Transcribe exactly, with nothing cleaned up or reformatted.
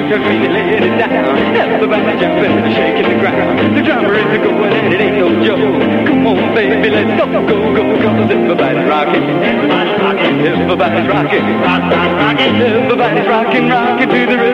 to really let it down. Everybody jumping and shaking the ground. The drummer is going and it ain't no joke. Come on, baby, let's go, go, go, cause everybody's rocking. Everybody's rocking. Everybody's rocking. Rock, rock, rocking. Everybody's rocking, rocking to the rhythm.